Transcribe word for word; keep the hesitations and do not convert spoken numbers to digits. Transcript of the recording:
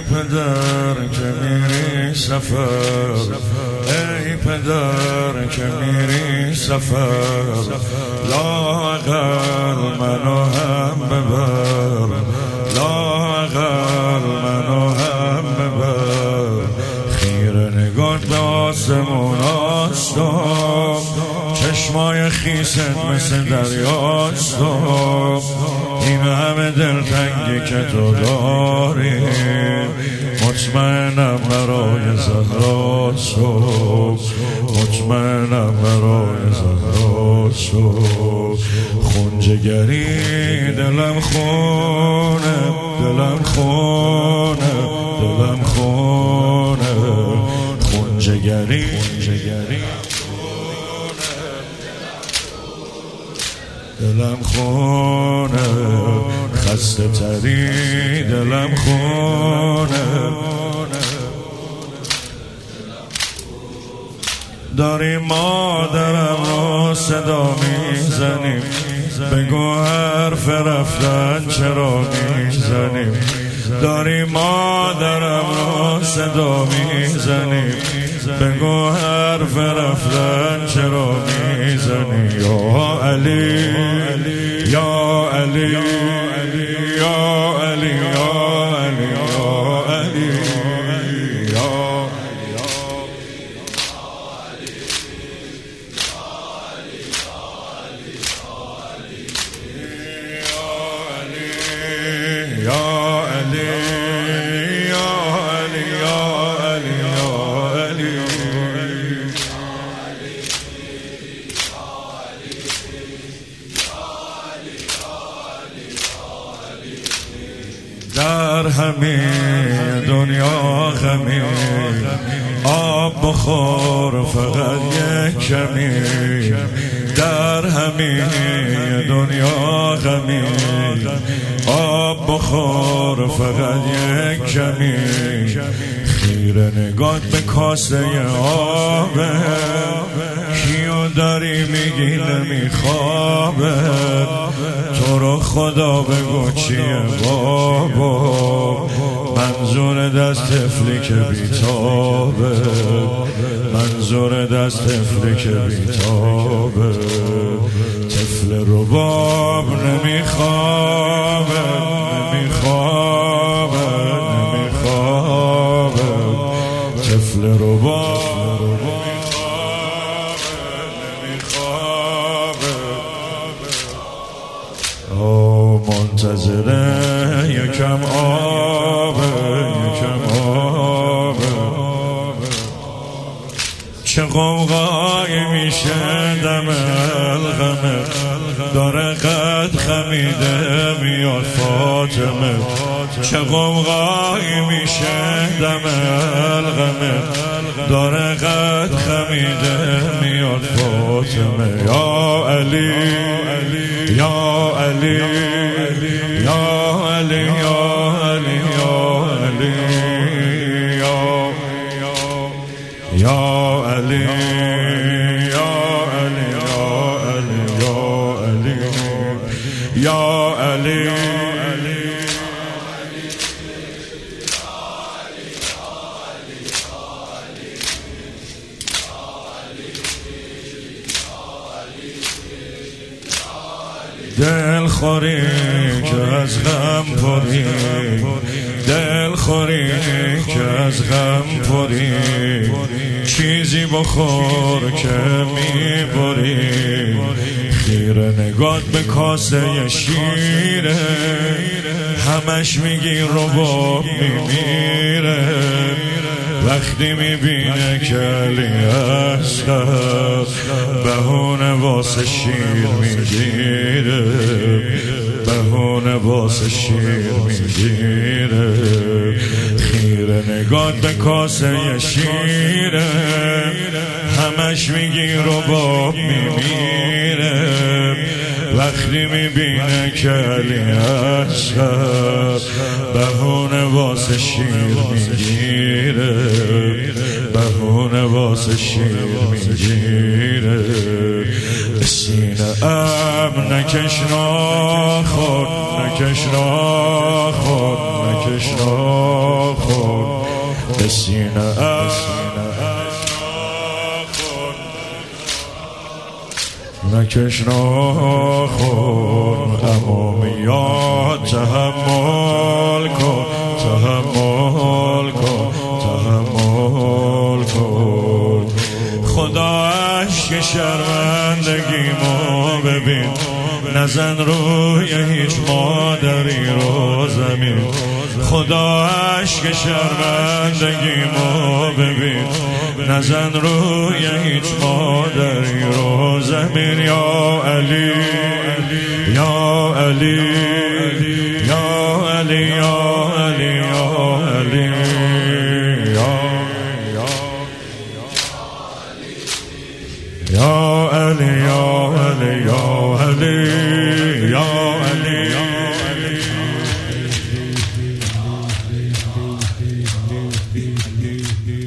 پدر که میری سفر، ای پدر که میری سفر، لااقل منو هم ببر، لااقل منو هم ببر. خیره نگات به آسمون آستم، چشمای خیست مثل دریاستم. این همه دلتنگی که تو داری، مطمئنم برای زهرا صبح، مطمئنم برای زهرا صبح. خونجگری دلم خونه، دلم خونه، دلم خونه. خونجگری دلم خونه، خسته تری دلم خونه. داری مادرم رو صدا میزنیم، بگو حرف رفتن چرا میزنیم. داری مادرم رو صدا میزنیم، بگو حرف رفتن چرا میزنی. یا علی یا علی یا علی یا علی یا علی یا در همین دنیا غمی، آب بخور فقط یک کمی. در همین دنیا غمی، آب بخور فقط یک کمی. خیره نگات به کاسه آبه، کیو داری میگی نمیخوابه. تو رو خدا بگو چیه بابا، منظور دست طفلی که بیتابه، منظور دست طفلی که بیتابه. طفل رباب نمیخوابه، نمیخوابه، نمیخوابه. طفل رباب منتظره یکم آبه، یکم آبه. چه قوقایی میشه دم الغمه، داره قد خمیده میاد فاطمه. چه قوقایی میشه دم الغمه، داره قد خمیده میاد فاطمه. یا علی یا علی یا علی یا علی یا علی یا علی یا علی یا علی. دل خوری که از غم پری، دل خوری که از غم پری. چیزی بخور که میبری، خیره نگات به کاسه شیره. همش میگی رباب میمیره، وقتی میبینه که علی اصغر بهونه واسه شیر میگیره، بهونه واسه شیر میگیره. خیره نگات به کاسه شیره، همش میگی رباب میمیره. وقتی میبینه که علی اصغر بهونه واسه شیر میگیره، بهونه واسه شیر میگیره. سینه ام نکش ناخن، نکش ناخن، نکش ناخن به سینه ام نکش ناخن امامیات تحمل کن تحمل کن تحمل کن خدا عشق شرمندگیمو ببین نزن روی هیچ مادری رو زمین خدا عشق شرمندگیمو ببین نزن روی هیچ مادری رو زمین یا علی یا علی یا علی یا علی یا علی یا علی یا علی یا علی یا علی یا علی